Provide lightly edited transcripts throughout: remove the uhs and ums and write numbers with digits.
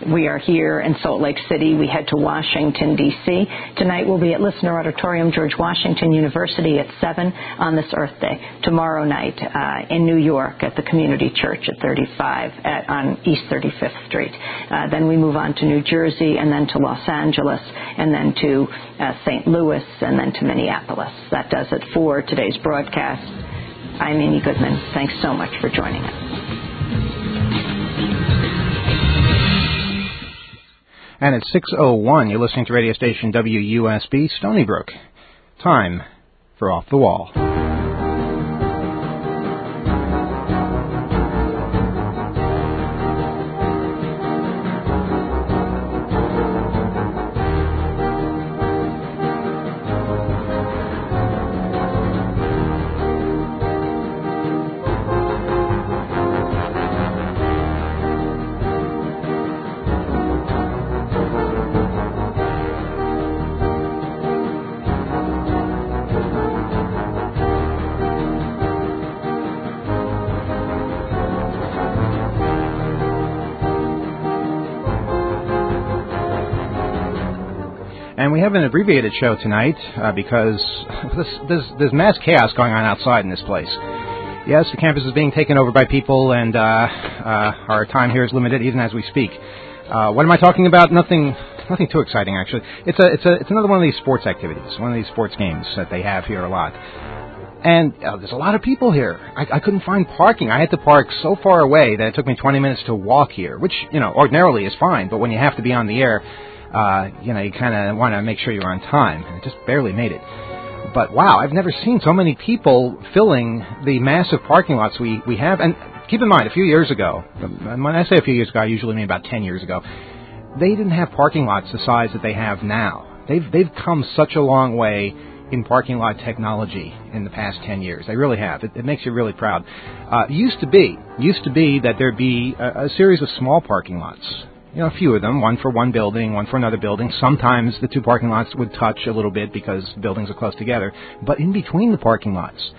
we are here in Salt Lake City. We head to Washington, D.C. Tonight we'll be at Listener Auditorium, George Washington University at 7 on this Earth Day. Tomorrow night in New York at the Community Church at 35 on East 35th Street. Then we move on to New Jersey and then to Los Angeles and then to St. Louis and then to Minneapolis. That does it for today's broadcast. I'm Amy Goodman. Thanks so much for joining us. And it's 6:01. You're listening to radio station WUSB, Stony Brook. Time for Off the Wall. And we have an abbreviated show tonight because there's mass chaos going on outside in this place. Yes, the campus is being taken over by people, and our time here is limited even as we speak. What am I talking about? Nothing too exciting, actually. It's another one of these sports activities, one of these sports games that they have here a lot. And there's a lot of people here. I couldn't find parking. I had to park so far away that it took me 20 minutes to walk here, which, ordinarily is fine, but when you have to be on the air, you kind of want to make sure you're on time, and it just barely made it. But wow, I've never seen so many people filling the massive parking lots we have. And keep in mind, a few years ago, when I say a few years ago, I usually mean about 10 years ago, they didn't have parking lots the size that they have now. They've come such a long way in parking lot technology in the past 10 years. They really have. It makes you really proud. Used to be that there'd be a series of small parking lots. A few of them, one for one building, one for another building. Sometimes the two parking lots would touch a little bit because buildings are close together. But in between the parking lots,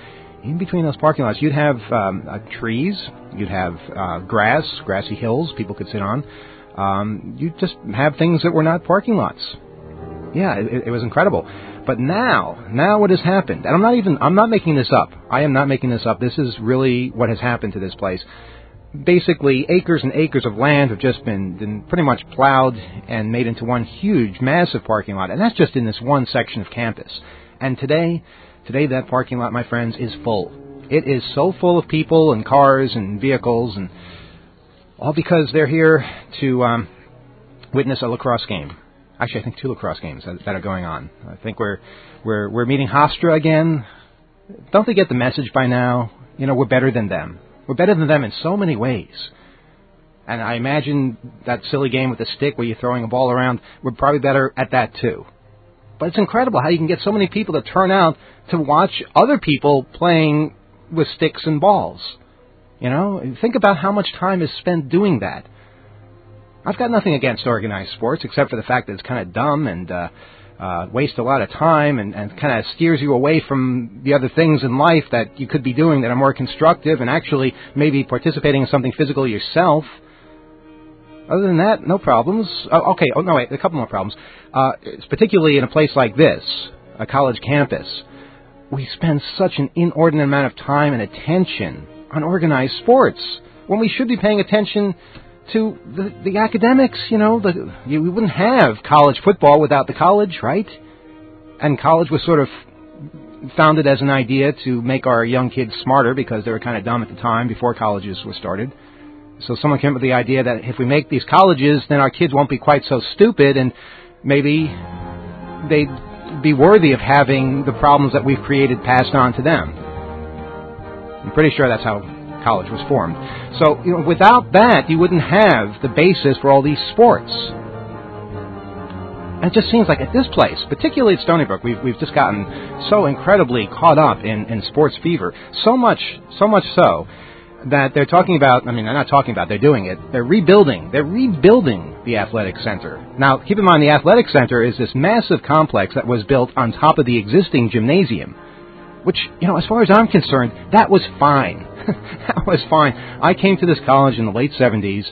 you'd have trees, you'd have grassy hills people could sit on. You'd just have things that were not parking lots. Yeah, it was incredible. But now what has happened, and I'm not making this up. I am not making this up. This is really what has happened to this place. Basically, acres and acres of land have just been pretty much plowed and made into one huge, massive parking lot. And that's just in this one section of campus. And today that parking lot, my friends, is full. It is so full of people and cars and vehicles, and all because they're here to witness a lacrosse game. Actually, I think 2 lacrosse games that are going on. I think we're meeting Hofstra again. Don't they get the message by now? We're better than them. We're better than them in so many ways. And I imagine that silly game with the stick where you're throwing a ball around, we're probably better at that too. But it's incredible how you can get so many people to turn out to watch other people playing with sticks and balls. Think about how much time is spent doing that. I've got nothing against organized sports except for the fact that it's kind of dumb and waste a lot of time and kind of steers you away from the other things in life that you could be doing that are more constructive and actually maybe participating in something physical yourself. Other than that, no problems. A couple more problems. It's particularly in a place like this, a college campus. We spend such an inordinate amount of time and attention on organized sports when we should be paying attention to the academics. We wouldn't have college football without the college, right? And college was sort of founded as an idea to make our young kids smarter because they were kind of dumb at the time before colleges were started. So someone came up with the idea that if we make these colleges, then our kids won't be quite so stupid and maybe they'd be worthy of having the problems that we've created passed on to them. I'm pretty sure that's how college was formed. So, without that, you wouldn't have the basis for all these sports. And it just seems like at this place, particularly at Stony Brook, we've just gotten so incredibly caught up in sports fever. So much so that they're talking about, they're not talking about, they're doing it. They're rebuilding the athletic center. Now, keep in mind, the athletic center is this massive complex that was built on top of the existing gymnasium, which, as far as I'm concerned, that was fine. That was fine. I came to this college in the late 70s,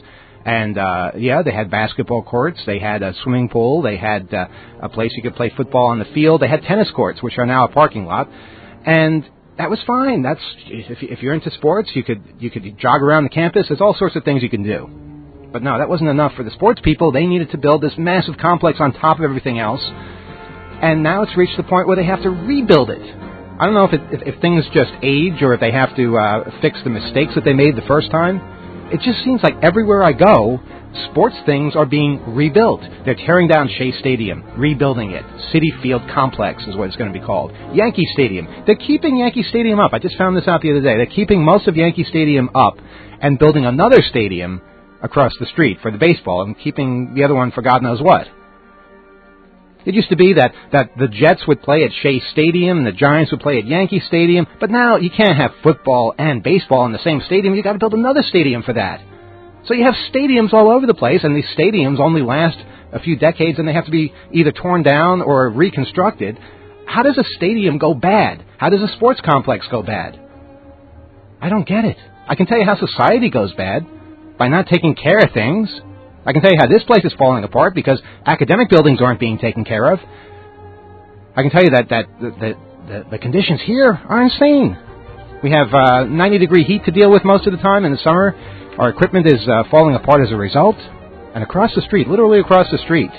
And, they had basketball courts. They had a swimming pool. They had a place you could play football on the field. They had tennis courts, which are now a parking lot. And that was fine. That's if you're into sports, you could jog around the campus. There's all sorts of things you can do. But no, that wasn't enough for the sports people. They needed to build this massive complex on top of everything else. And now it's reached the point where they have to rebuild it. I don't know if things just age or if they have to fix the mistakes that they made the first time. It just seems like everywhere I go, sports things are being rebuilt. They're tearing down Shea Stadium, rebuilding it. Citi Field Complex is what it's going to be called. Yankee Stadium. They're keeping Yankee Stadium up. I just found this out the other day. They're keeping most of Yankee Stadium up and building another stadium across the street for the baseball and keeping the other one for God knows what. It used to be that the Jets would play at Shea Stadium and the Giants would play at Yankee Stadium, but now you can't have football and baseball in the same stadium. You've got to build another stadium for that. So you have stadiums all over the place, and these stadiums only last a few decades, and they have to be either torn down or reconstructed. How does a stadium go bad? How does a sports complex go bad? I don't get it. I can tell you how society goes bad, by not taking care of things. I can tell you how this place is falling apart because academic buildings aren't being taken care of. I can tell you that the conditions here are insane. We have 90-degree heat to deal with most of the time in the summer. Our equipment is falling apart as a result. And across the street, literally across the street,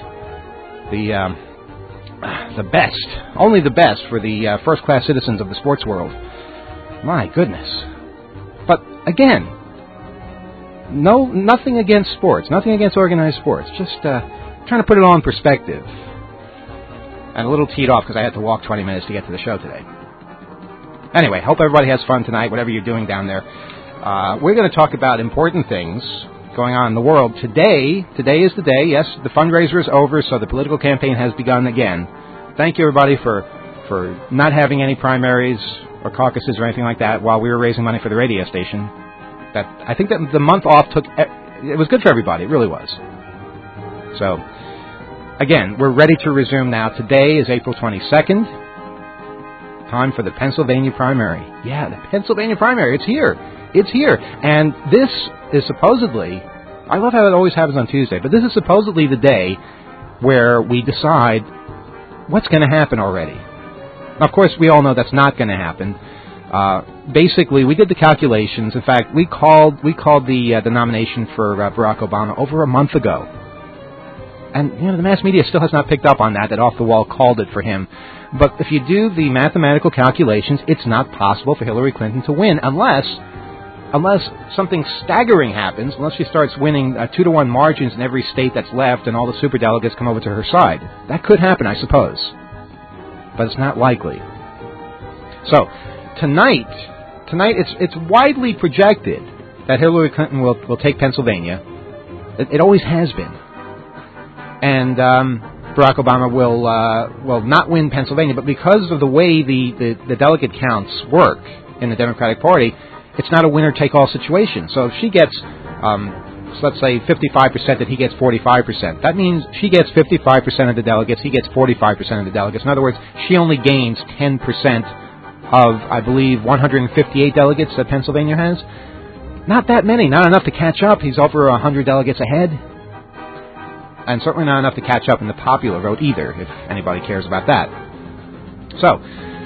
the best, only the best for the first-class citizens of the sports world. My goodness. But again, nothing against sports, nothing against organized sports. Just trying to put it all in perspective. And a little teed off because I had to walk 20 minutes to get to the show today. Anyway, hope everybody has fun tonight, whatever you're doing down there. We're going to talk about important things going on in the world. Today is the day. Yes, the fundraiser is over, so the political campaign has begun again. Thank you, everybody, for not having any primaries or caucuses or anything like that while we were raising money for the radio station. I think that the month off it was good for everybody. It really was. So, again, we're ready to resume now. Today is April 22nd. Time for the Pennsylvania primary. Yeah, the Pennsylvania primary. It's here. It's here. And this is supposedly, I love how it always happens on Tuesday, but this is supposedly the day where we decide what's going to happen already. Now, of course, we all know that's not going to happen. Basically, we did the calculations. In fact, we called the nomination for Barack Obama over a month ago. And, the mass media still has not picked up on that Off the Wall called it for him. But if you do the mathematical calculations, it's not possible for Hillary Clinton to win unless something staggering happens, unless she starts winning 2-to-1 margins in every state that's left and all the superdelegates come over to her side. That could happen, I suppose. But it's not likely. So, Tonight, it's widely projected that Hillary Clinton will take Pennsylvania. It always has been, and Barack Obama will not win Pennsylvania. But because of the way the delegate counts work in the Democratic Party, it's not a winner-take-all situation. So if she gets, let's say 55%, that he gets 45%. That means she gets 55% of the delegates. He gets 45% of the delegates. In other words, she only gains 10%. Of, I believe, 158 delegates that Pennsylvania has. Not that many, not enough to catch up. He's over 100 delegates ahead. And certainly not enough to catch up in the popular vote either, if anybody cares about that. So,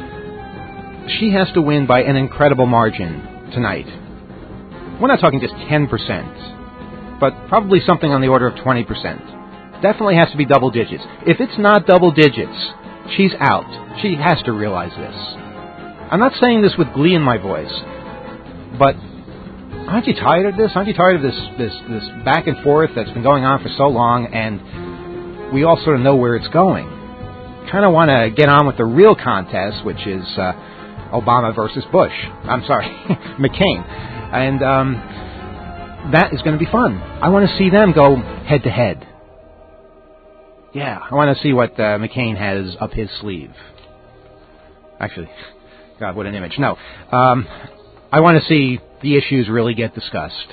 she has to win by an incredible margin tonight. We're not talking just 10%, but probably something on the order of 20%. Definitely has to be double digits. If it's not double digits, she's out. She has to realize this. I'm not saying this with glee in my voice, but aren't you tired of this? Aren't you tired of this back and forth that's been going on for so long, and we all sort of know where it's going? Kind of want to get on with the real contest, which is Obama versus Bush. I'm sorry, McCain. And that is going to be fun. I want to see them go head-to-head. Yeah, I want to see what McCain has up his sleeve. Actually... God, what an image. No. I want to see the issues really get discussed.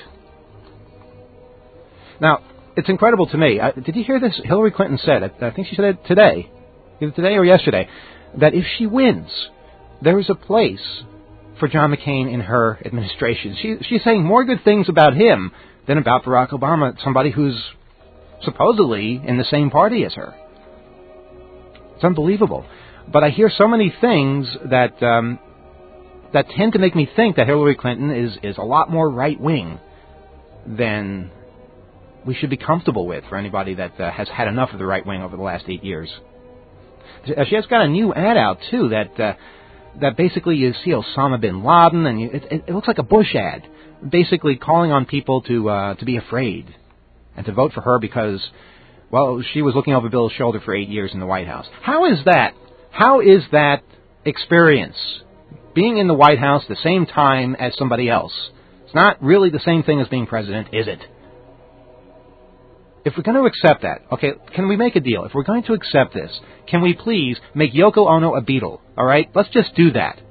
Now, it's incredible to me. Did you hear this? Hillary Clinton said, I think she said it today, either today or yesterday, that if she wins, there is a place for John McCain in her administration. She's saying more good things about him than about Barack Obama, somebody who's supposedly in the same party as her. It's unbelievable. But I hear so many things that that tend to make me think that Hillary Clinton is a lot more right-wing than we should be comfortable with for anybody that has had enough of the right wing over the last 8 years. She has got a new ad out, too, that basically you see Osama bin Laden, and it looks like a Bush ad, basically calling on people to be afraid and to vote for her because, well, she was looking over Bill's shoulder for 8 years in the White House. How is that? How is that experience, being in the White House the same time as somebody else? It's not really the same thing as being president, is it? If we're going to accept that, okay, can we make a deal? If we're going to accept this, can we please make Yoko Ono a Beatle, all right? Let's just do that.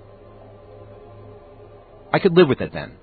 I could live with it then.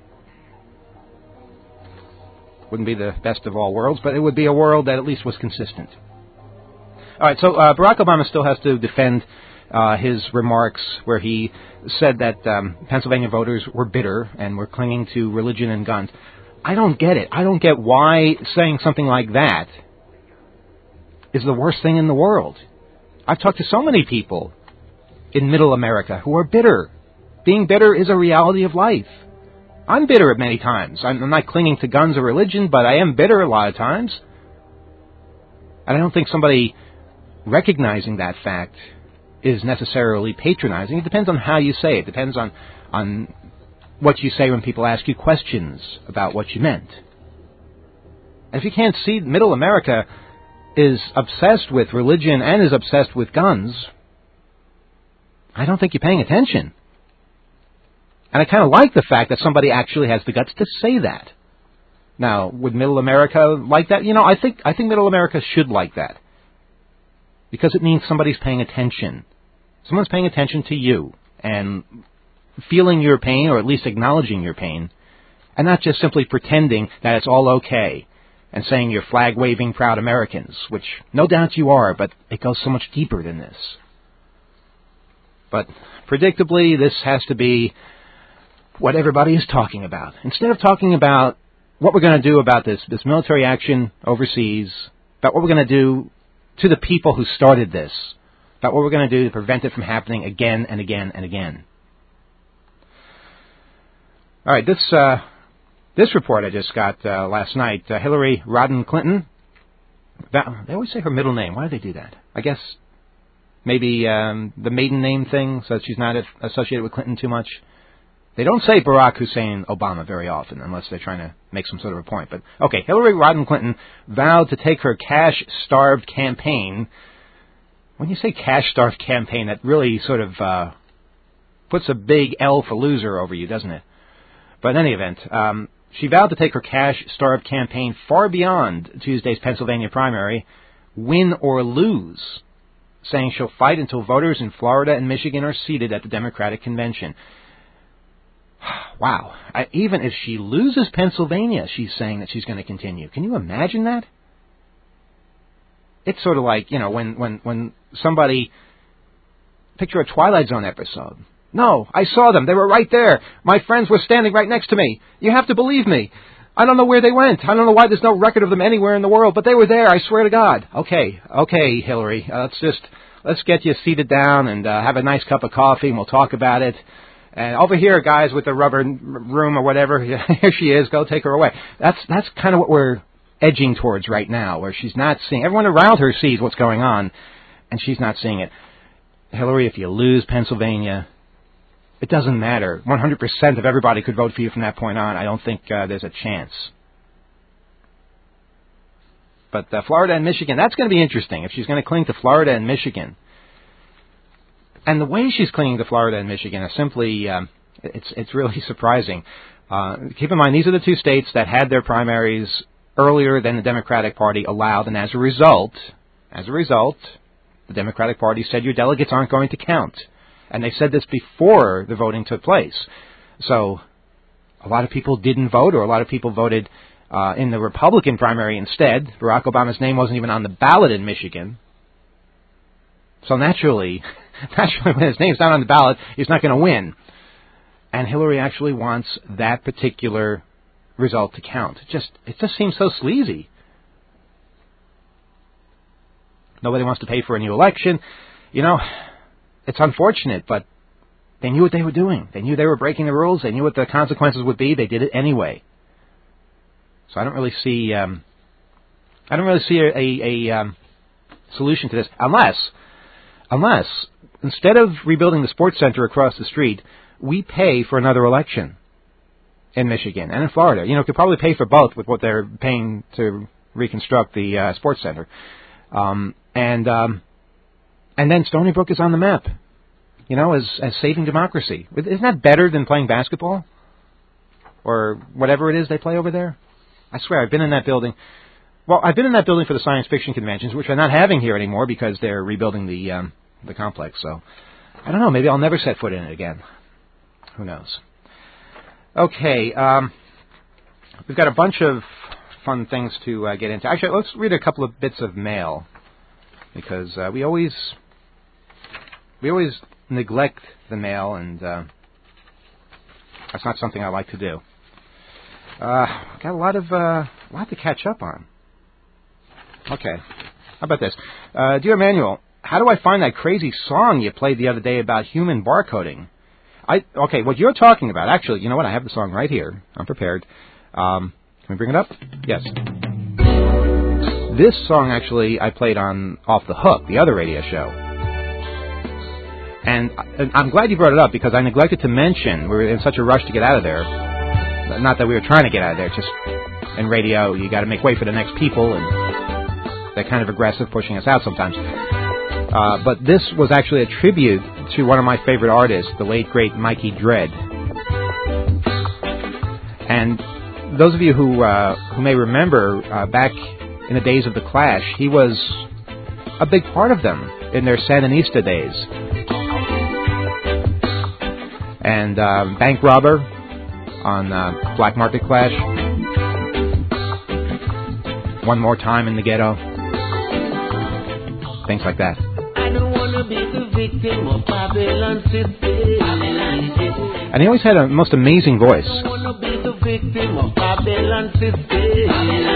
Wouldn't be the best of all worlds, but it would be a world that at least was consistent. All right, so Barack Obama still has to defend his remarks where he said that Pennsylvania voters were bitter and were clinging to religion and guns. I don't get it. I don't get why saying something like that is the worst thing in the world. I've talked to so many people in middle America who are bitter. Being bitter is a reality of life. I'm bitter at many times. I'm not clinging to guns or religion, but I am bitter a lot of times. And I don't think somebody recognizing that fact is necessarily patronizing. It depends on how you say it. It depends on what you say when people ask you questions about what you meant. And if you can't see, middle America is obsessed with religion and is obsessed with guns, I don't think you're paying attention. And I kind of like the fact that somebody actually has the guts to say that. Now, would middle America like that? You know, I think middle America should like that. Because it means somebody's paying attention. Someone's paying attention to you and feeling your pain, or at least acknowledging your pain, and not just simply pretending that it's all okay and saying you're flag-waving proud Americans, which no doubt you are, but it goes so much deeper than this. But predictably, this has to be what everybody is talking about. Instead of talking about what we're going to do about this military action overseas, about what we're going to do to the people who started this, about what we're going to do to prevent it from happening again and again and again. All right, this report I just got last night, Hillary Rodham Clinton. They always say her middle name. Why do they do that? I guess maybe the maiden name thing, so that she's not associated with Clinton too much. They don't say Barack Hussein Obama very often, unless they're trying to make some sort of a point. But, okay, Hillary Rodham Clinton vowed to take her cash-starved campaign. When you say cash-starved campaign, that really sort of puts a big L for loser over you, doesn't it? But in any event, she vowed to take her cash-starved campaign far beyond Tuesday's Pennsylvania primary, win or lose, saying she'll fight until voters in Florida and Michigan are seated at the Democratic convention. Wow. Even if she loses Pennsylvania, she's saying that she's going to continue. Can you imagine that? It's sort of like, you know, when somebody... Picture a Twilight Zone episode. No, I saw them. They were right there. My friends were standing right next to me. You have to believe me. I don't know where they went. I don't know why there's no record of them anywhere in the world, but they were there, I swear to God. Okay, Hillary. Let's get you seated down and have a nice cup of coffee, and we'll talk about it. And over here, guys with the rubber room or whatever, here she is. Go take her away. That's kind of what we're edging towards right now, where she's not seeing. Everyone around her sees what's going on, and she's not seeing it. Hillary, if you lose Pennsylvania, it doesn't matter. 100% of everybody could vote for you from that point on. I don't think there's a chance. But Florida and Michigan, that's going to be interesting if she's going to cling to Florida and Michigan. And the way she's clinging to Florida and Michigan is simply, it's really surprising. Keep in mind, these are the two states that had their primaries earlier than the Democratic Party allowed, and as a result, the Democratic Party said your delegates aren't going to count. And they said this before the voting took place. So a lot of people didn't vote, or a lot of people voted in the Republican primary instead. Barack Obama's name wasn't even on the ballot in Michigan. So naturally, when his name's not on the ballot, he's not going to win. And Hillary actually wants that particular result to count. It just seems so sleazy. Nobody wants to pay for a new election. It's unfortunate, but they knew what they were doing. They knew they were breaking the rules. They knew what the consequences would be. They did it anyway. So I don't really see a solution to this, unless instead of rebuilding the sports center across the street, we pay for another election in Michigan and in Florida. Could probably pay for both with what they're paying to reconstruct the sports center. And then Stony Brook is on the map, as saving democracy. Isn't that better than playing basketball? Or whatever it is they play over there? I swear, I've been in that building. Well, I've been in that building for the science fiction conventions, which are not having here anymore because they're rebuilding the complex. So, I don't know, maybe I'll never set foot in it again. Who knows? Okay, we've got a bunch of fun things to get into. Actually, let's read a couple of bits of mail, because we always neglect the mail, and that's not something I like to do. Got a lot to catch up on. Okay, how about this? Dear Emmanuel, how do I find that crazy song you played the other day about human barcoding? Okay, what you're talking about, actually, you know what? I have the song right here. I'm prepared. Can we bring it up? Yes. This song, actually, I played on Off the Hook, the other radio show. And I'm glad you brought it up, because I neglected to mention we were in such a rush to get out of there. Not that we were trying to get out of there, just in radio, you got to make way for the next people, and they're kind of aggressive, pushing us out sometimes. But this was actually a tribute to one of my favorite artists, the late, great Mikey Dread. And those of you who may remember, back in the days of The Clash, he was a big part of them in their Sandinista days. And Bank Robber on Black Market Clash. One More Time in the Ghetto. Things like that. I don't want to be the victim of Babylon system. And he always had a most amazing voice. I don't want to be the victim of Babylon system.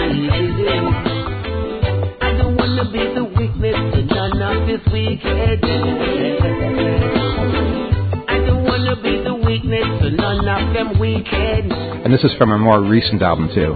I don't want to be the witness to none of this wicked. I don't want to be the witness to none of them wicked. And this is from a more recent album too.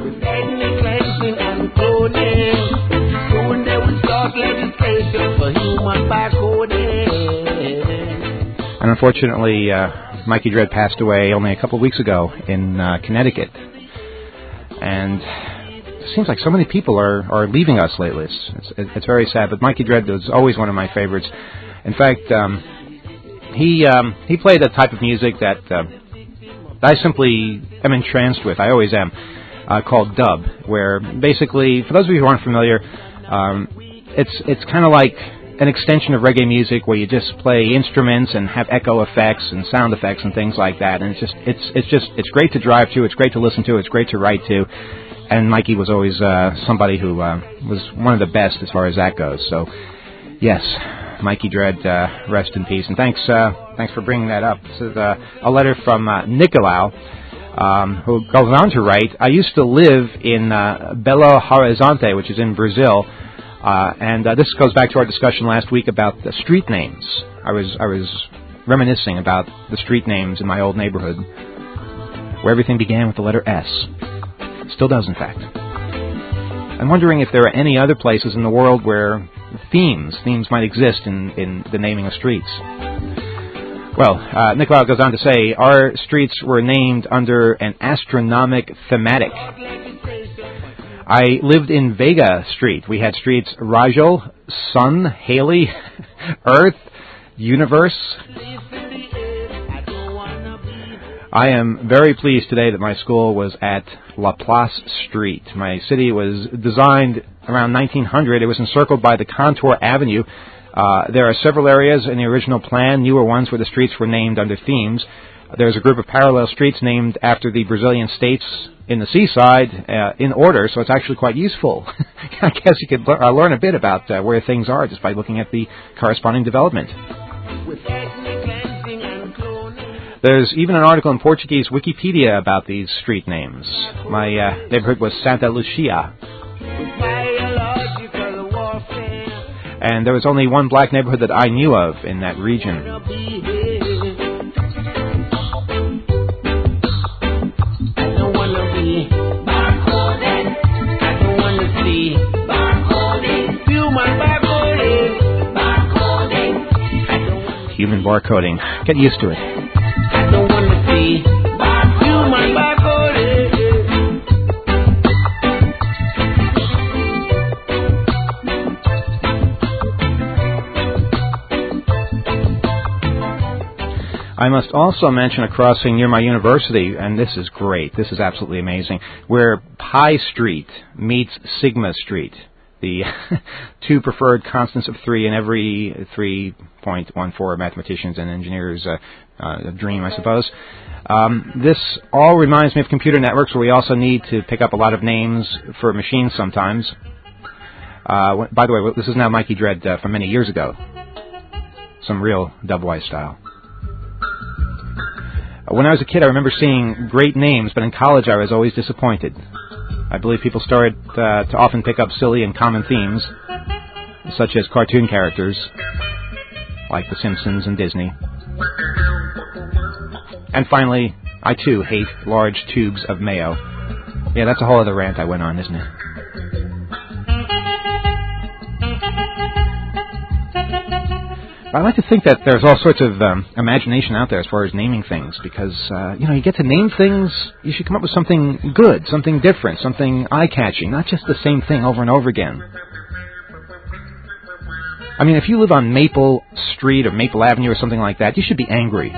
And unfortunately, Mikey Dread passed away only a couple of weeks ago in Connecticut. And it seems like so many people are leaving us lately. It's very sad, but Mikey Dread was always one of my favorites. In fact, he played a type of music that I simply am entranced with. I always am, called dub, where basically, for those of you who aren't familiar, it's kind of like an extension of reggae music where you just play instruments and have echo effects and sound effects and things like that. And it's great to drive to, it's great to listen to, it's great to write to. And Mikey was always somebody who was one of the best as far as that goes. So, yes, Mikey Dread, rest in peace. And thanks for bringing that up. This is a letter from Nicolau, who goes on to write, I used to live in Belo Horizonte, which is in Brazil. And this goes back to our discussion last week about the street names. I was reminiscing about the street names in my old neighborhood, where everything began with the letter S. Still does, in fact. I'm wondering if there are any other places in the world where themes might exist in the naming of streets. Well, Nicolau goes on to say, our streets were named under an astronomic thematic. I lived in Vega Street. We had streets Rajal, Sun, Haley, Earth, Universe. I am very pleased today that my school was at La Place Street. My city was designed around 1900. It was encircled by the Contour Avenue. There are several areas in the original plan, newer ones where the streets were named under themes. There's a group of parallel streets named after the Brazilian states in the seaside in order, so it's actually quite useful. I guess you could learn a bit about where things are just by looking at the corresponding development. There's even an article in Portuguese Wikipedia about these street names. My neighborhood was Santa Lucia. And there was only one black neighborhood that I knew of in that region. Human barcoding. Get used to it. I don't want to see human barcoding. I must also mention a crossing near my university, and this is great. This is absolutely amazing, where Pi Street meets Sigma Street. The two preferred constants of 3 in every 3.14 mathematicians and engineers' dream, I suppose. This all reminds me of computer networks, where we also need to pick up a lot of names for machines sometimes. By the way, this is now Mikey Dread from many years ago. Some real Dubwise style. When I was a kid, I remember seeing great names, but in college I was always disappointed. I believe people started to often pick up silly and common themes, such as cartoon characters, like The Simpsons and Disney. And finally, I too hate large tubes of mayo. Yeah, that's a whole other rant I went on, isn't it? I like to think that there's all sorts of imagination out there as far as naming things, because, you get to name things, you should come up with something good, something different, something eye-catching, not just the same thing over and over again. I mean, if you live on Maple Street or Maple Avenue or something like that, you should be angry.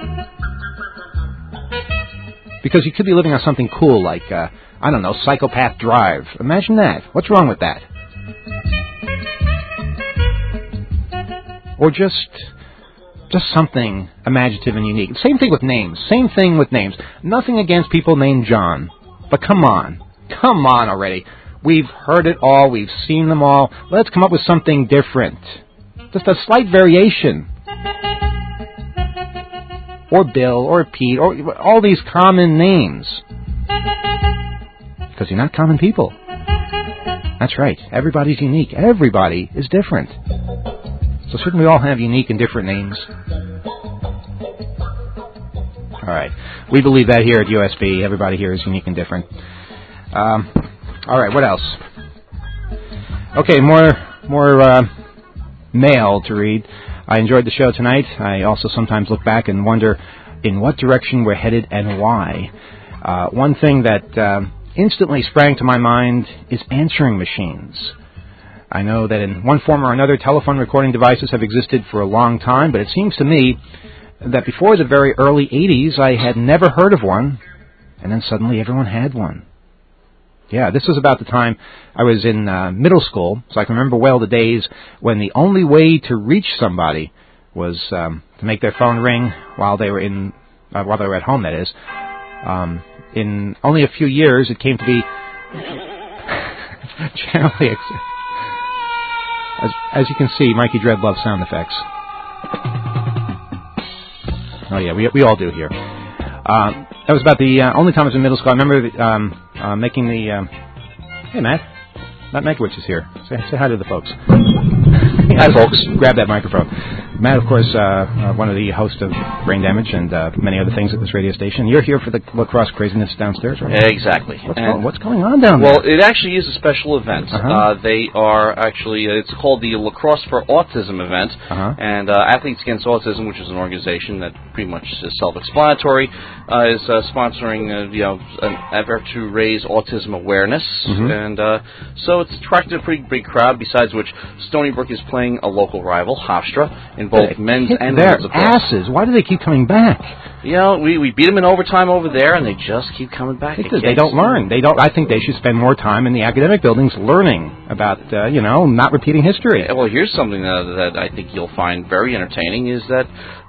Because you could be living on something cool like, Psychopath Drive. Imagine that. What's wrong with that? Or just something imaginative and unique. Same thing with names. Nothing against people named John. But come on already. We've heard it all. We've seen them all. Let's come up with something different. Just a slight variation. Or Bill, or Pete, or all these common names. Because you're not common people. That's right. Everybody's unique. Everybody is different. So shouldn't we all have unique and different names? All right. We believe that here at USB. Everybody here is unique and different. All right. What else? Okay. More mail to read. I enjoyed the show tonight. I also sometimes look back and wonder in what direction we're headed and why. One thing that instantly sprang to my mind is answering machines. I know that in one form or another, telephone recording devices have existed for a long time, but it seems to me that before the very early 80s, I had never heard of one, and then suddenly everyone had one. Yeah, this was about the time I was in middle school, so I can remember well the days when the only way to reach somebody was to make their phone ring while they were at home, that is. In only a few years, it came to be generally As you can see, Mikey Dread loves sound effects. Oh yeah, we all do here. That was about the only time I was in middle school. I remember making the... Hey, Matt Meckowitz is here. Say hi to the folks. Hi, folks. Grab that microphone. Matt, of course, one of the hosts of Brain Damage and many other things at this radio station. You're here for the lacrosse craziness downstairs, right? Exactly. What's going on down there? Well, it actually is a special event. They are actually, it's called the Lacrosse for Autism event. And Athletes Against Autism, which is an organization that pretty much is self-explanatory, is sponsoring an effort to raise autism awareness. And so it's attracted a pretty big crowd, besides which Stony Brook is playing a local rival, Hofstra, in both men's and women's lacrosse. Asses. Why do they keep coming back? We beat them in overtime over there, and they just keep coming back. Because they don't learn. I think they should spend more time in the academic buildings learning about, not repeating history. Well, here's something that I think you'll find very entertaining, is that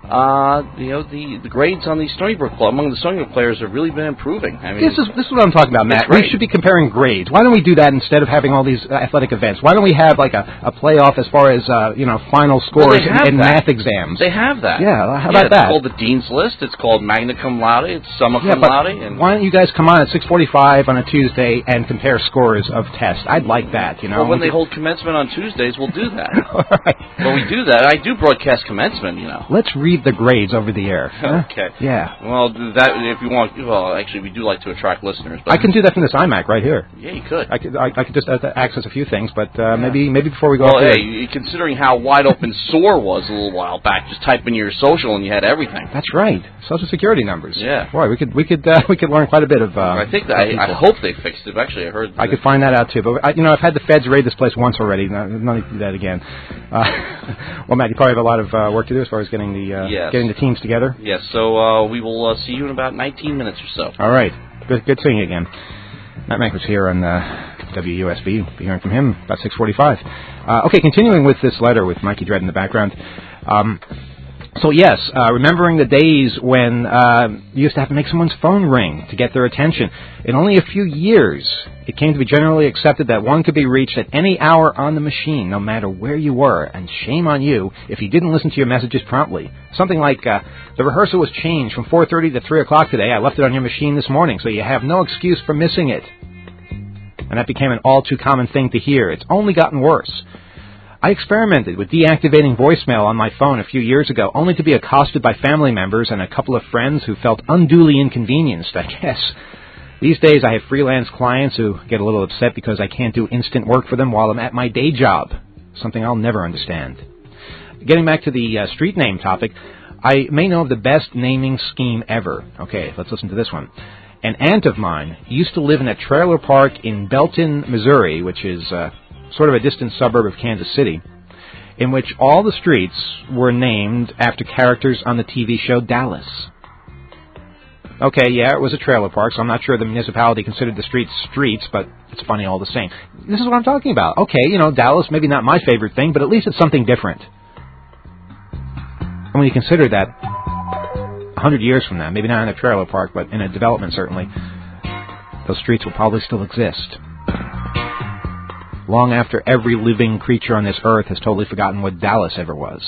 the grades on the Stony Brook among the Stony Brook players have really been improving. I mean, this is what I'm talking about, Matt. We should be comparing grades. Why don't we do that instead of having all these athletic events? Why don't we have like a playoff as far as final scores and math exams? They have that. Yeah, how about that? It's called the Dean's List. It's called Magna Cum Laude. It's Summa Cum Laude. And why don't you guys come on at 6:45 on a Tuesday and compare scores of tests? I'd like that. Well, when they hold commencement on Tuesdays, we'll do that. All right. Well, we do that. I do broadcast commencement. Let's read the grades over the air. Huh? Okay. Yeah. Well, that if you want. Well, actually, we do like to attract listeners. But I can do that from this iMac right here. Yeah, you could. I could just access a few things, but maybe before we go. Well, hey, considering how wide open SOAR was a little while back, just type in your social and you had everything. That's right. Social Security numbers. Yeah. Boy, we could learn quite a bit of. I think that I hope they fixed it. Actually, I heard. I could find that out too, but I've had the feds raid this place once already. No need to do that again. Well, Matt, you probably have a lot of work to do as far as getting the teams together. Yes. So we will see you in about 19 minutes or so. All right. Good seeing you again. Matt Mankiewicz here on WUSB. You'll be hearing from him about 6:45. Okay, continuing with this letter with Mikey Dredd in the background. So yes, remembering the days when you used to have to make someone's phone ring to get their attention. In only a few years, it came to be generally accepted that one could be reached at any hour on the machine, no matter where you were. And shame on you if you didn't listen to your messages promptly. Something like, the rehearsal was changed from 4:30 to 3 o'clock today. I left it on your machine this morning, so you have no excuse for missing it. And that became an all too common thing to hear. It's only gotten worse. I experimented with deactivating voicemail on my phone a few years ago, only to be accosted by family members and a couple of friends who felt unduly inconvenienced, I guess. These days I have freelance clients who get a little upset because I can't do instant work for them while I'm at my day job, something I'll never understand. Getting back to the street name topic, I may know of the best naming scheme ever. Okay, let's listen to this one. An aunt of mine used to live in a trailer park in Belton, Missouri, which is sort of a distant suburb of Kansas City, in which all the streets were named after characters on the TV show Dallas. Okay, yeah, it was a trailer park, so I'm not sure the municipality considered the streets, but it's funny all the same. This is what I'm talking about. Okay, Dallas, maybe not my favorite thing, but at least it's something different. And when you consider that 100 years from now, maybe not in a trailer park, but in a development certainly, those streets will probably still exist. Long after every living creature on this earth has totally forgotten what Dallas ever was.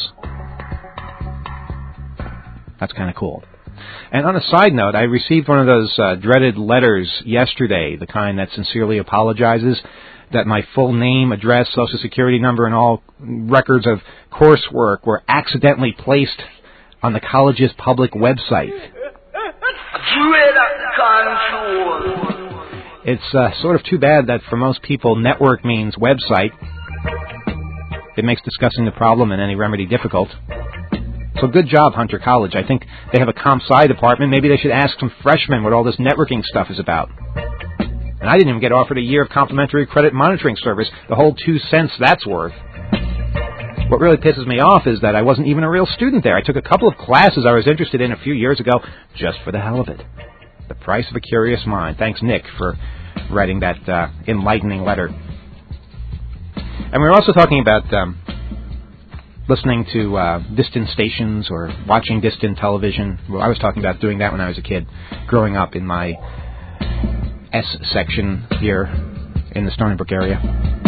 That's kind of cool. And on a side note, I received one of those dreaded letters yesterday, the kind that sincerely apologizes that my full name, address, social security number, and all records of coursework were accidentally placed on the college's public website. It's sort of too bad that for most people, network means website. It makes discussing the problem and any remedy difficult. So good job, Hunter College. I think they have a comp sci department. Maybe they should ask some freshmen what all this networking stuff is about. And I didn't even get offered a year of complimentary credit monitoring service, the whole 2 cents that's worth. What really pisses me off is that I wasn't even a real student there. I took a couple of classes I was interested in a few years ago just for the hell of it. The price of a curious mind. Thanks, Nick, for writing that enlightening letter. And we were also talking about listening to distant stations or watching distant television. Well, I was talking about doing that when I was a kid, growing up in my S section here in the Stony Brook area.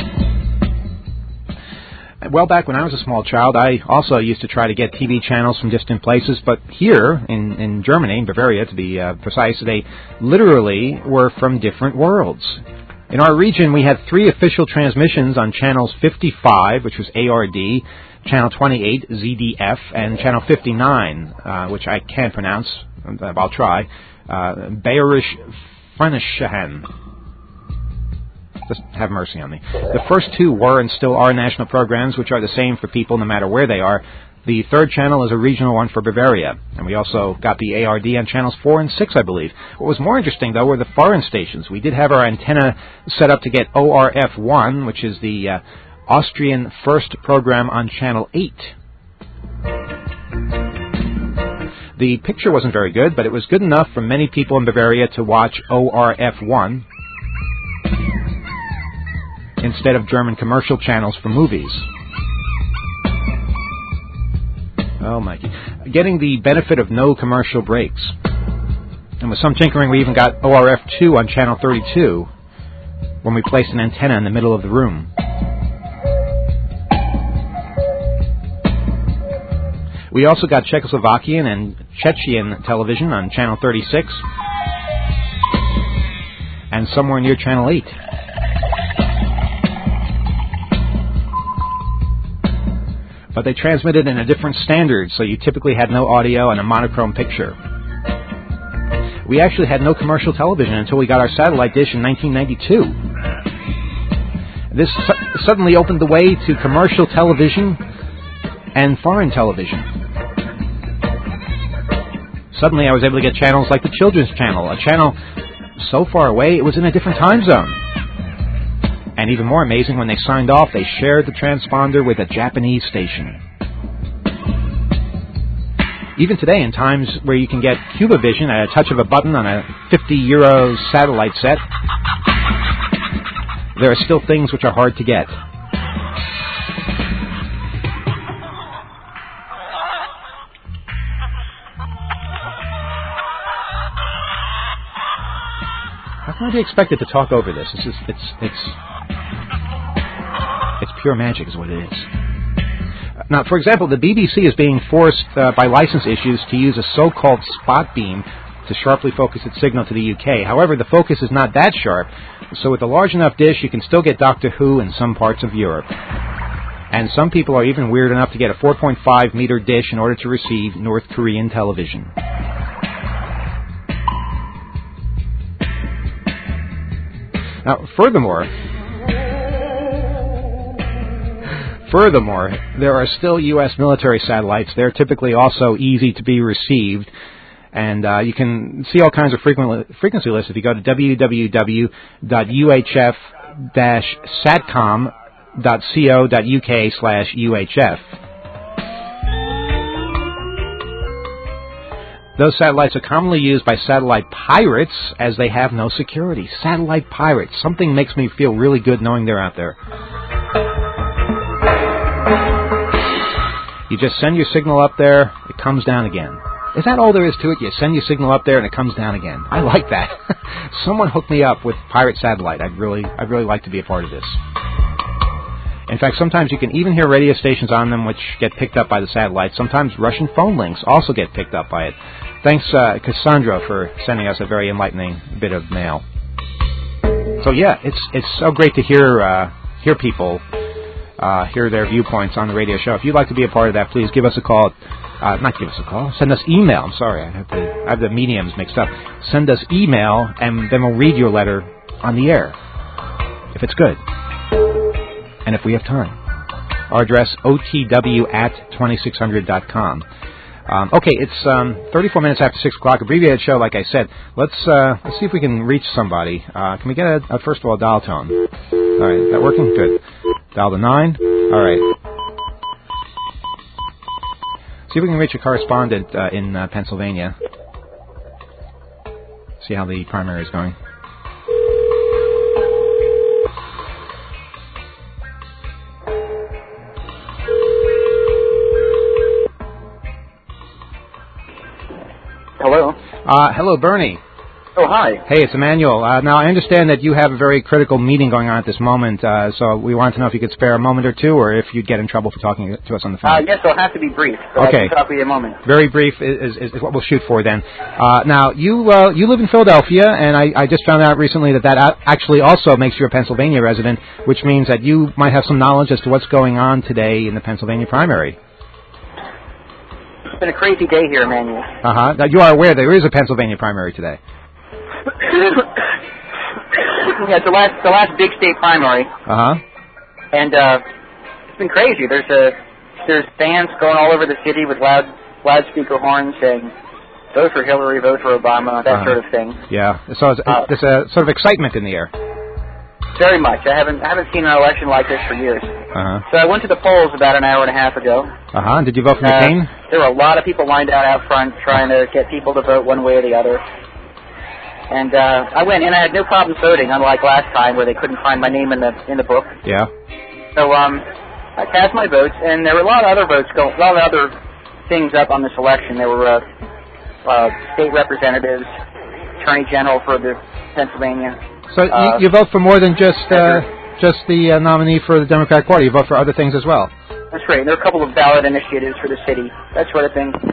Well, back when I was a small child, I also used to try to get TV channels from distant places, but here in Germany, in Bavaria to be precise, they literally were from different worlds. In our region, we had 3 official transmissions on channels 55, which was ARD, channel 28, ZDF, and channel 59, which I can't pronounce, I'll try, Bayerisch Frenischahan. Just have mercy on me. The first 2 were and still are national programs, which are the same for people no matter where they are. The 3rd channel is a regional one for Bavaria. And we also got the ARD on channels 4 and 6, I believe. What was more interesting, though, were the foreign stations. We did have our antenna set up to get ORF1, which is the Austrian first program on channel 8. The picture wasn't very good, but it was good enough for many people in Bavaria to watch ORF1 instead of German commercial channels for movies. Oh, Mikey. getting the benefit of no commercial breaks. And with some tinkering, we even got ORF2 on Channel 32 when we placed an antenna in the middle of the room. We also got Czechoslovakian and Chechen television on Channel 36 and somewhere near Channel 8. But they transmitted in a different standard, so you typically had no audio and a monochrome picture. We actually had no commercial television until we got our satellite dish in 1992. This suddenly opened the way to commercial television and foreign television. Suddenly I was able to get channels like the Children's Channel, a channel so far away it was in a different time zone. And even more amazing, when they signed off, they shared the transponder with a Japanese station. Even today, in times where you can get CubaVision at a touch of a button on a €50 satellite set, there are still things which are hard to get. How can I be expected to talk over this? It's pure magic is what it is. Now, for example, the BBC is being forced by license issues to use a so-called spot beam to sharply focus its signal to the UK. However, the focus is not that sharp, so with a large enough dish, you can still get Doctor Who in some parts of Europe. And some people are even weird enough to get a 4.5-meter dish in order to receive North Korean television. Now, furthermore, there are still U.S. military satellites. They're typically also easy to be received. And you can see all kinds of frequency lists if you go to www.uhf-satcom.co.uk/UHF. Those satellites are commonly used by satellite pirates as they have no security. Satellite pirates. Something makes me feel really good knowing they're out there. You just send your signal up there, it comes down again. Is that all there is to it? You send your signal up there and it comes down again. I like that. Someone hook me up with pirate satellite. I'd really like to be a part of this. In fact, sometimes you can even hear radio stations on them which get picked up by the satellite. Sometimes Russian phone links also get picked up by it. Thanks, Cassandra, for sending us a very enlightening bit of mail. So yeah, it's so great to hear people hear their viewpoints on the radio show. If you'd like to be a part of that, please give us a call. Not give us a call. Send us email. I'm sorry, I have the mediums mixed up. Send us email, and then we'll read your letter on the air, if it's good, and if we have time. Our address, otw@2600.com. Okay, it's 34 minutes after 6 o'clock, abbreviated show, like I said. Let's see if we can reach somebody. Can we get first of all, a dial tone? All right, is that working? Good. Dial the 9. All right. See if we can reach a correspondent in Pennsylvania. See how the primary is going. Hello. Hello, Bernie. Oh, hi. Hey, it's Emmanuel. Now, I understand that you have a very critical meeting going on at this moment, so we want to know if you could spare a moment or two, or if you'd get in trouble for talking to us on the phone. Yes, I'll have to be brief, but okay. I can talk with you a moment. Very brief is what we'll shoot for then. Now, you live in Philadelphia, and I just found out recently that actually also makes you a Pennsylvania resident, which means that you might have some knowledge as to what's going on today in the Pennsylvania primary. It's been a crazy day here, Emmanuel. Uh-huh. Now, you are aware there is a Pennsylvania primary today. Yeah, it's the last big state primary. Uh-huh. And it's been crazy. There's bands going all over the city with loudspeaker horns saying, vote for Hillary, vote for Obama, that sort of thing. Yeah. So there's a sort of excitement in the air. Very much. I haven't seen an election like this for years. Uh-huh. So I went to the polls about an hour and a half ago. Uh-huh. Did you vote for McCain? There were a lot of people lined out front trying to get people to vote one way or the other. And I went in. I had no problem voting, unlike last time where they couldn't find my name in the book. Yeah. So I cast my votes, and there were a lot of other votes, a lot of other things up on this election. There were state representatives, attorney general for the Pennsylvania. So you vote for more than just the nominee for the Democratic Party. You vote for other things as well. That's right. There are a couple of ballot initiatives for the city, that sort of thing.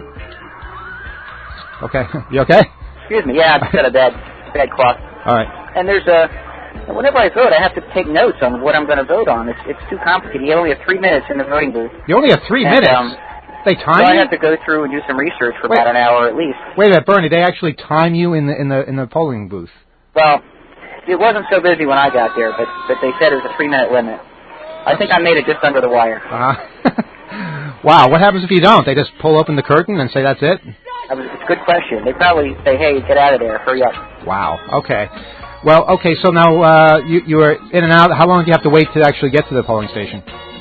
Okay. You okay? Excuse me. Yeah, I've got a bad cough. All right. And there's whenever I vote, I have to take notes on what I'm going to vote on. It's too complicated. You only have 3 minutes in the voting booth. You only have 3 minutes? They time you? I have to go through and do some research for about an hour at least. Wait a minute, Bernie. They actually time you in the polling booth? Well, it wasn't so busy when I got there, but they said it was a 3-minute limit. I think I made it just under the wire. Wow. What happens if you don't? They just pull open the curtain and say that's it? It's a good question. They probably say, "Hey, get out of there. Hurry up." Wow. Okay. Well, okay. So now you are in and out. How long do you have to wait to actually get to the polling station?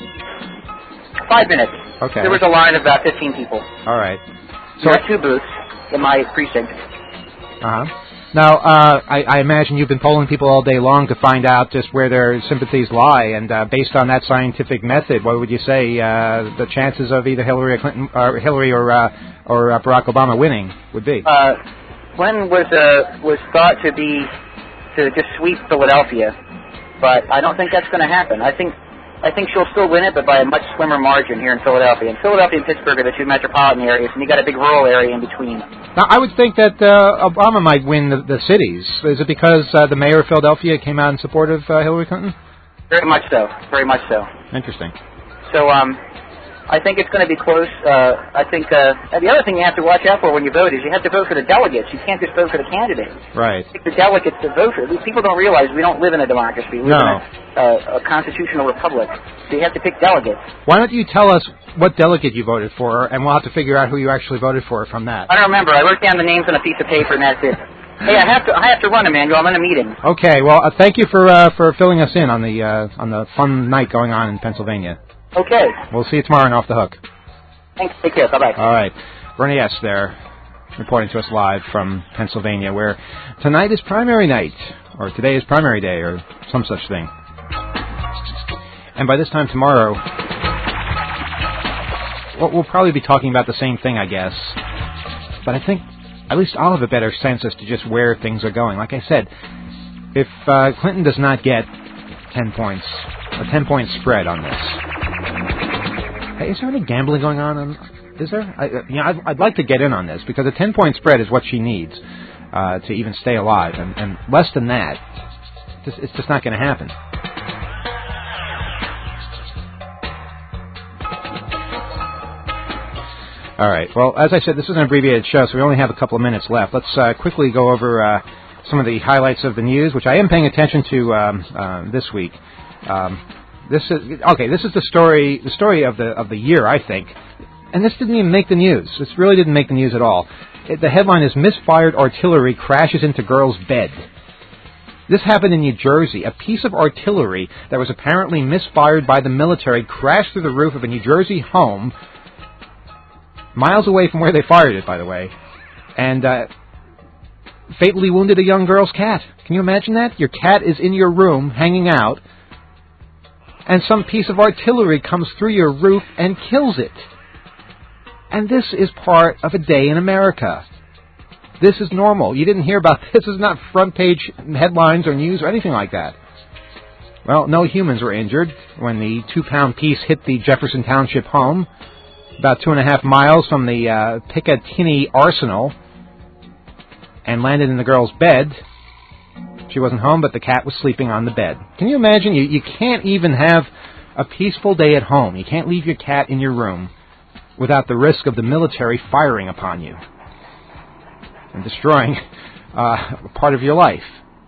5 minutes. Okay. There was a line of about 15 people. All right. So there are 2 booths in my precinct. Now, I imagine you've been polling people all day long to find out just where their sympathies lie, and based on that scientific method, what would you say the chances of either Hillary or Barack Obama winning would be? Glenn was thought to just sweep Philadelphia, but I don't think that's going to happen. I think she'll still win it, but by a much slimmer margin here in Philadelphia. And Philadelphia and Pittsburgh are the 2 metropolitan areas, and you got a big rural area in between. Now, I would think that Obama might win the cities. Is it because the mayor of Philadelphia came out in support of Hillary Clinton? Very much so. Very much so. Interesting. So, I think it's going to be close. I think the other thing you have to watch out for when you vote is you have to vote for the delegates. You can't just vote for the candidates. Right. Pick the delegates to vote for. These people don't realize we don't live in a democracy. We live in a constitutional republic. So you have to pick delegates. Why don't you tell us what delegate you voted for, and we'll have to figure out who you actually voted for from that. I don't remember. I wrote down the names on a piece of paper, and that's it. Hey, I have to run, Emmanuel. I'm in a meeting. Okay. Well, thank you for filling us in on the fun night going on in Pennsylvania. Okay. We'll see you tomorrow and Off the Hook. Thanks. Take care. Bye-bye. All right. Bernie S. there, reporting to us live from Pennsylvania, where tonight is primary night, or today is primary day, or some such thing. And by this time tomorrow, we'll probably be talking about the same thing, I guess. But I think at least I'll have a better sense as to just where things are going. Like I said, if Clinton does not get 10 points, a 10-point spread on this. Hey, is there any gambling going on? Is there? I'd like to get in on this, because a 10-point spread is what she needs to even stay alive. And less than that, it's just not going to happen. All right. Well, as I said, this is an abbreviated show, so we only have a couple of minutes left. Let's quickly go over some of the highlights of the news, which I am paying attention to this week. This is the story of the year, I think. And this didn't even make the news. This really didn't make the news at all. The headline is "Misfired Artillery Crashes into Girl's Bed." This happened in New Jersey. A piece of artillery that was apparently misfired by the military crashed through the roof of a New Jersey home, miles away from where they fired it, by the way, and fatally wounded a young girl's cat. Can you imagine that? Your cat is in your room, hanging out, and some piece of artillery comes through your roof and kills it. And this is part of a day in America. This is normal. You didn't hear about this. This is not front page headlines or news or anything like that. Well, no humans were injured when the 2-pound piece hit the Jefferson Township home, about 2.5 miles from the Picatinny Arsenal, and landed in the girl's bed. She wasn't home, but the cat was sleeping on the bed. Can you imagine? You can't even have a peaceful day at home. You can't leave your cat in your room without the risk of the military firing upon you and destroying part of your life.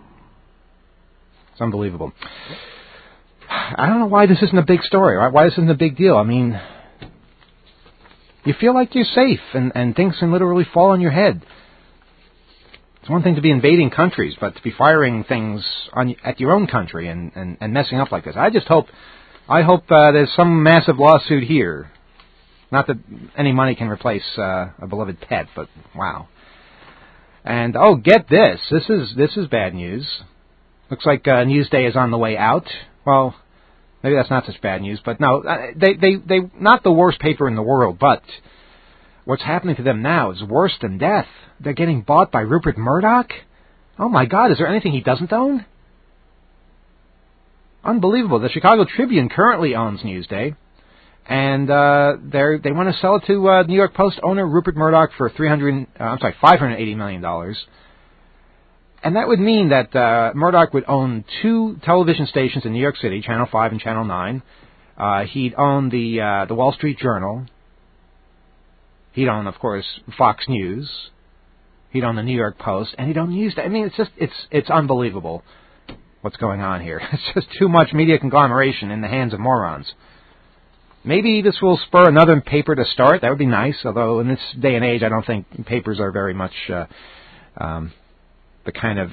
It's unbelievable. I don't know why this isn't a big story. Why this isn't a big deal. I mean, you feel like you're safe, and things can literally fall on your head. It's one thing to be invading countries, but to be firing things at your own country and messing up like this. I hope there's some massive lawsuit here. Not that any money can replace a beloved pet, but wow. And get this. This is bad news. Looks like Newsday is on the way out. Well, maybe that's not such bad news, but no, they not the worst paper in the world, but what's happening to them now is worse than death. They're getting bought by Rupert Murdoch? Oh my God, is there anything he doesn't own? Unbelievable. The Chicago Tribune currently owns Newsday, and they want to sell it to New York Post owner Rupert Murdoch for $580 million. And that would mean that Murdoch would own 2 television stations in New York City, Channel 5 and Channel 9. He'd own the Wall Street Journal. He'd own, of course, Fox News. He'd own the New York Post, and he'd own Newsday. I mean, it's unbelievable what's going on here. It's just too much media conglomeration in the hands of morons. Maybe this will spur another paper to start. That would be nice, although in this day and age, I don't think papers are very much the kind of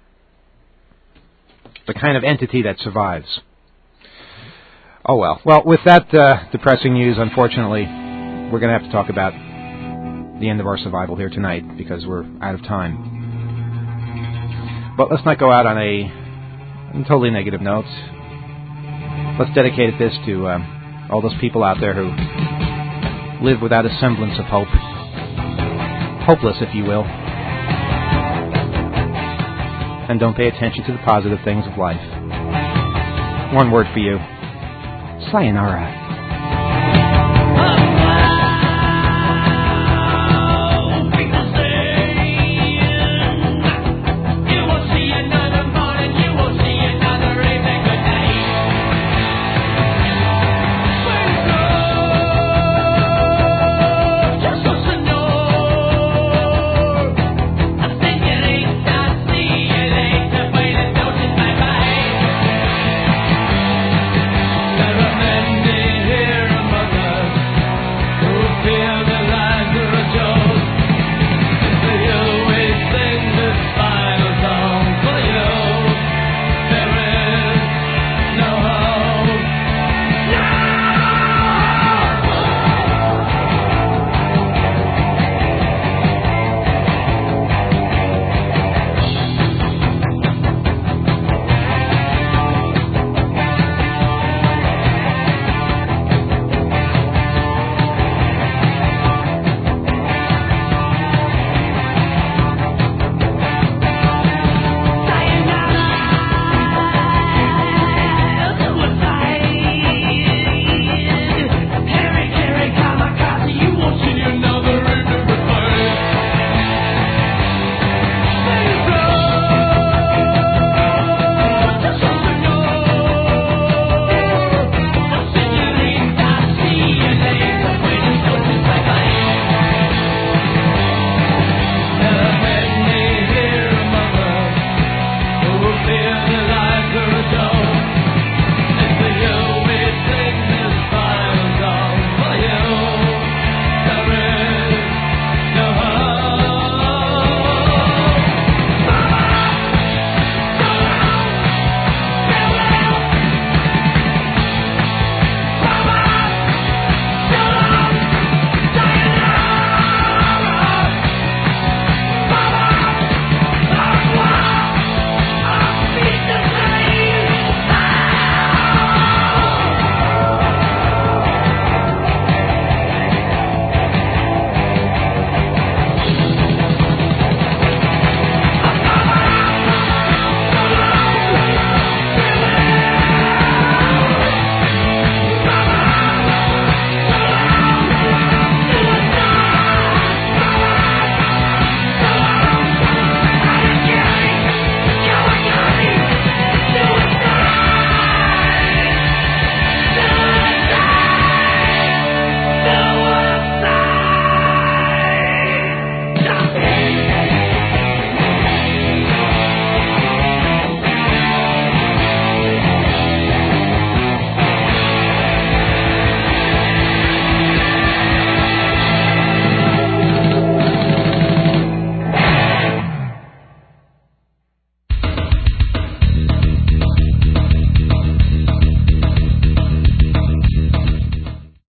entity that survives. Oh, well. Well, with that depressing news, unfortunately, we're going to have to talk about the end of our survival here tonight because we're out of time. But let's not go out on a totally negative note. Let's dedicate this to all those people out there who live without a semblance of hope. Hopeless, if you will. And don't pay attention to the positive things of life. One word for you. Sayonara.